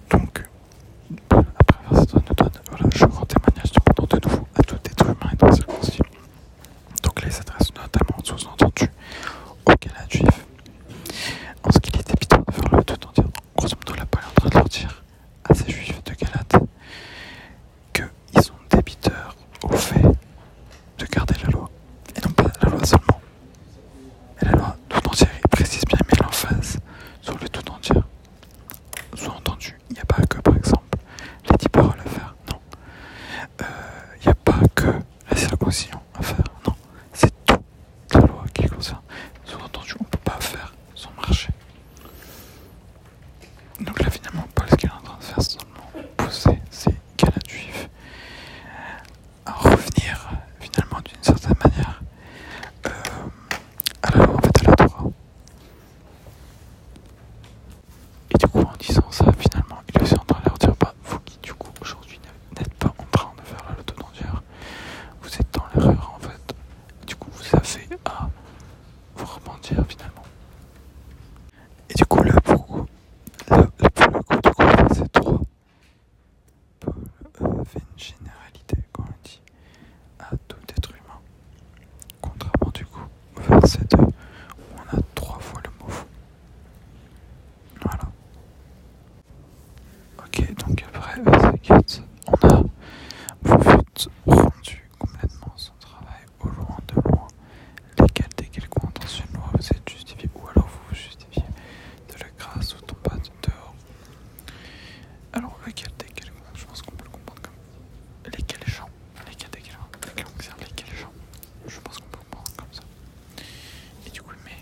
Donc, après avoir cette anecdote, voilà, je rends témoignage cependant de nouveau à tout être humain et dans la circonstance. Donc là, il s'adresse notamment, sous-entendu, aux Galates juifs. En ce qu'il est évident de faire le tout entier, grosso modo, la Paul est en train de leur dire à ces juifs de Galate qu'ils sont débiteurs au fait de garder la loi. Et non pas la loi seulement, mais la loi tout entière. Il précise bien, il met l'emphase sur le tout entier. Sous-entendu, il n'y a pas que, par exemple, les 10 paroles à faire, non. Il n'y a pas que la circoncision à faire, non. C'est toute la loi qui concerne. Sous-entendu, on ne peut pas faire sans marcher. Donc là, finalement, Paul, ce qu'il est en train de faire, c'est seulement pousser ces Galates juifs à revenir, finalement, d'une certaine manière, à la loi, en fait, à la Torah. Et du coup, en disant ça, finalement, il est aussi en train de leur dire, vous qui, du coup, aujourd'hui, n'êtes pas en train de faire la loi tout entière, vous êtes dans l'erreur, en fait. Du coup, vous avez à vous repentir, finalement. Et du coup, là, pour le coup, du coup, verset 3, Paul fait une généralité, quand on dit à tout être humain. Contrairement, du coup, au verset 2, où on a 3 fois le mot vous. Voilà. Ok, donc après, verset 4, on a vous fûtes rendu complètement sans travail, au loin de loin, lesquels dès quelques intentions de loi vous êtes justifiés, ou alors vous vous justifiez de la grâce ou tombez dehors. Alors, lesquels dès quelques, je pense qu'on peut le comprendre comme lesquels gens, lesquels dès quelques, lesquels gens, je pense qu'on peut le comprendre comme ça. Et du coup, mais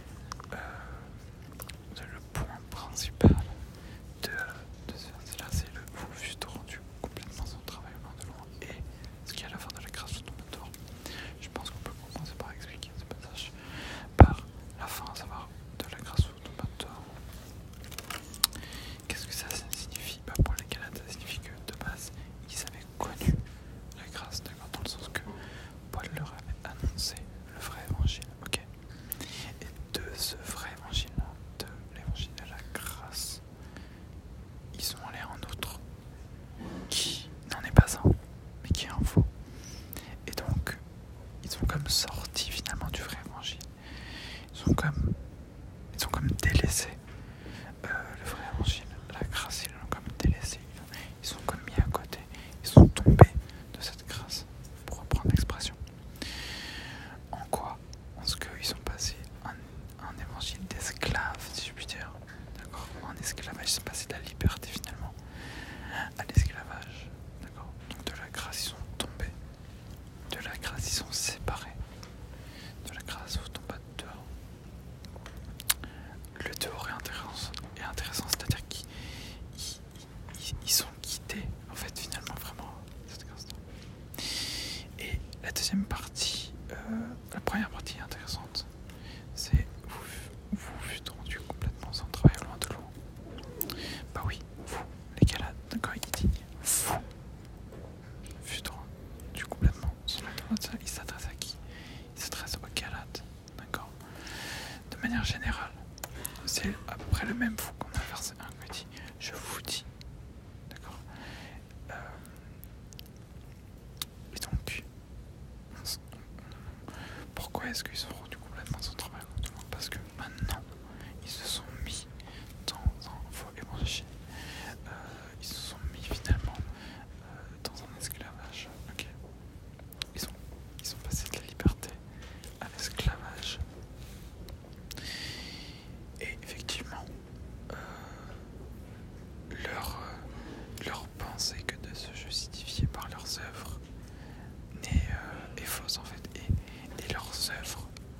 le point principal de ce verset-là, c'est le vous fûtes rendu complètement sans travail au loin de loin, et ce qui est à la fin de la grâce ou tombez dehors. Je pense qu'on peut commencer par expliquer ce passage par la fin, à savoir de la grâce ou tombez dehors. Qu'est-ce que ça signifie? Pour les Galates, ça signifie que de base, ils avaient connu la grâce, d'accord, dans le sens que Paul leur avait annoncé le vrai évangile, ok. Et de ce vrai évangile, de l'évangile de la grâce, ils sont allés en autre qui n'en est pas un, mais qui est un faux. Et donc, ils sont comme sortis finalement du vrai évangile. Ils sont comme délaissés le vrai évangile, la grâce, ils l'ont comme délaissé. Ils sont comme mis à côté. Ils sont tombés de cette grâce, pour reprendre l'expression. En quoi? En ce qu'ils sont passés un évangile d'esclave, si je puis dire. D'accord? En esclavage, ils sont passés de la liberté finalement à l'esclavage. D'accord? Donc de la grâce, ils sont tombés. De la grâce, ils sont séparés. De la grâce, vous tombez dehors. Le dehors est intéressant, c'est-à-dire qu'ils sont quittés, en fait, finalement, vraiment, cette grâce. Et la deuxième partie, la première partie est intéressante, c'est vous fûtes rendu complètement sans travail au loin de loin. Bah oui, vous, les Galates, d'accord, il dit vous fûtes rendu complètement sans travail au loin de loin. Il s'adresse à qui? Il s'adresse aux Galates, d'accord. De manière générale, c'est à peu près le même vous qu'on a verset 1 qui dit je vous dis, d'accord. Et donc, pourquoi est-ce qu'ils sont rendus complètement sans travail? Parce que maintenant, ils se sont mis dans un faux évangile. Ils se sont mis finalement dans un esclavage. Okay. Ils sont passés de la liberté à l'esclavage. Et effectivement, leur pensée que de se justifier par leurs œuvres est fausse en fait. Et leurs œuvres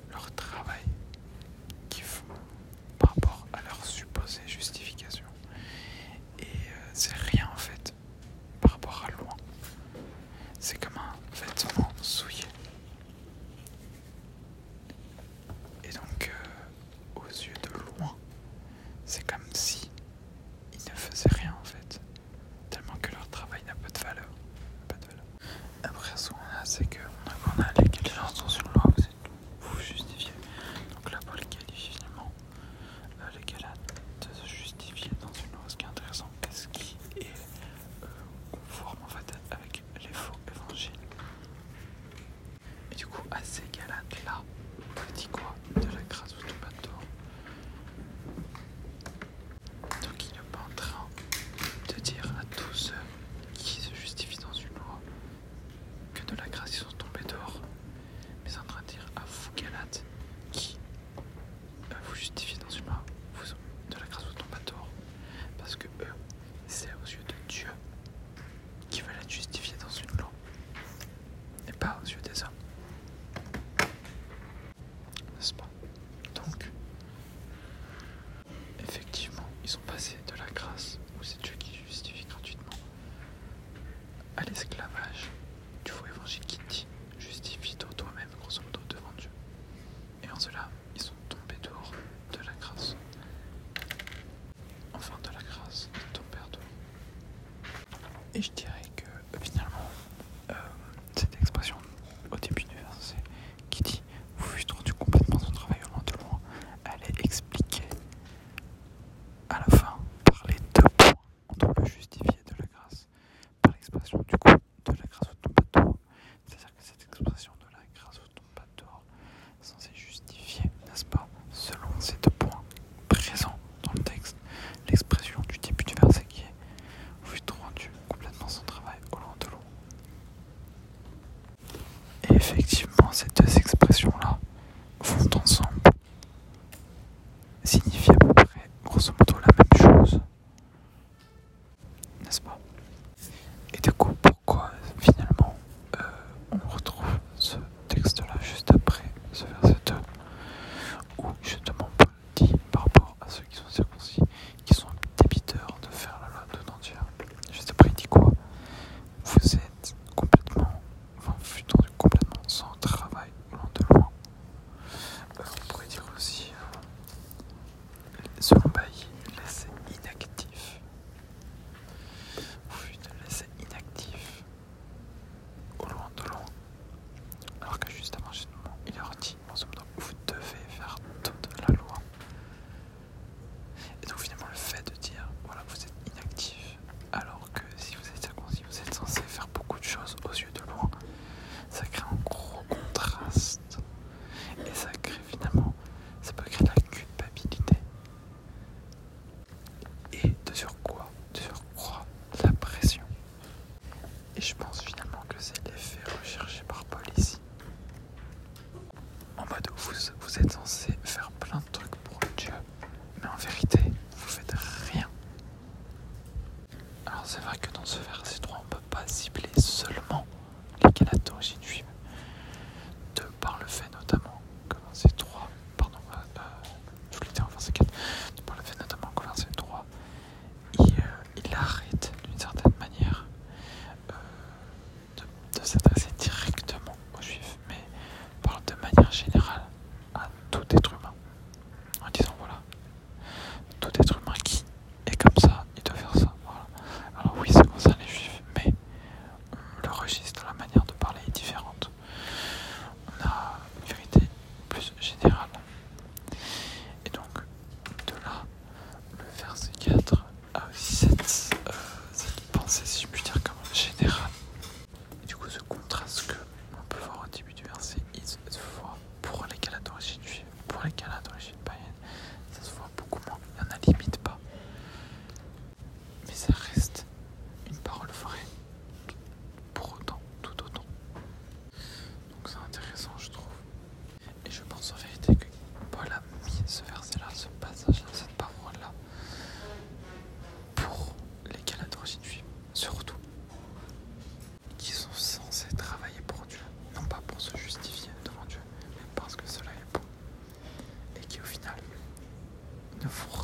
parce que eux, c'est aux yeux de Dieu qui veulent être justifiés dans une loi, et pas aux yeux des hommes. N'est-ce pas? Donc, effectivement, ils sont passés de la grâce, où c'est Dieu qui justifie gratuitement, à l'esclavage du faux évangile qui dit justifie-toi toi-même, grosso modo, devant Dieu. Et en cela, ils sont tombés dehors de la grâce. Enfin, de la grâce, ils tombèrent dehors. Et je dirais que finalement, cette expression au début du verset qui dit vous fûtes rendu complètement son travail au loin de loin, elle est expliquée à la fin par les deux points entre le justifié de la grâce, par l'expression du coup de la grâce au tombe pas dehors. C'est-à-dire que cette expression de la grâce au tombe pas dehors est censée justifier, n'est-ce pas, selon ces deux points présents dans le texte, l'expression du début du verset qui est vous fûtes rendu complètement son travail au loin de loin. Et effectivement, ces deux expressions-là vont ensemble, signifient à peu près, grosso modo, la même chose, n'est-ce pas? Et du coup, pourquoi finalement on retrouve ce texte-là juste après ce verset 2, où justement Paul dit par rapport à ceux qui sont circoncis, qui sont débiteurs de faire la loi tout entière. Juste après, il dit quoi? Vous êtes complètement, enfin, vous êtes rendu complètement sans travail, loin de loin. On pourrait dire aussi, selon Bailly, laissé inactif. Vous êtes laissé inactif, au loin de loin. Alors que juste avant, justement, il leur dit, en somme, vous devez faire toute la loi. Et donc finalement, le fait de dire, voilà, vous êtes inactif, alors que si vous êtes circoncis, vous êtes censé faire beaucoup de choses aux yeux de loin, ça crée un gros contraste. Et ça crée finalement, ça peut créer de la culpabilité. Et de surcroît, la pression. Et je pense finalement que c'est l'effet recherché par Paul ici. En mode, vous êtes censé faire plein de trucs pour Dieu, mais en vérité, vous faites rien. Alors c'est vrai que dans ce verset 3, on ne peut pas cibler seulement les Galates d'origine juive, de par le fait notamment que verset 3, pardon, je voulais dire verset 4, de par le fait notamment que verset 3, il arrête d'une certaine manière de s'adresser directement aux juifs, mais parle de manière générale à tout être humain, en disant voilà, tout être humain qui est comme ça, il doit faire ça, voilà. Alors oui, ça concerne les juifs, mais le registre, la manière de parler est différente. On a une vérité plus générale. Et donc, de là, le verset 4 a aussi cette pensée, si je puis dire, comme générale. Et du coup, ce contraste que on peut voir au début du verset, il se voit pour les Galates d'origine juive, pour les Galates d'origine païenne, ça se voit beaucoup moins, il n'y en a limite pas. Mais ça reste une parole vraie, pour autant, tout autant. Donc c'est intéressant, je trouve. Et je pense en vérité que Paul a mis ce verset-là, ce passage-là, cette parole-là, pour les Galates d'origine juive, surtout, qui sont censés travailler pour Dieu, non pas pour se justifier devant Dieu, mais parce que cela est bon, et qui au final ne font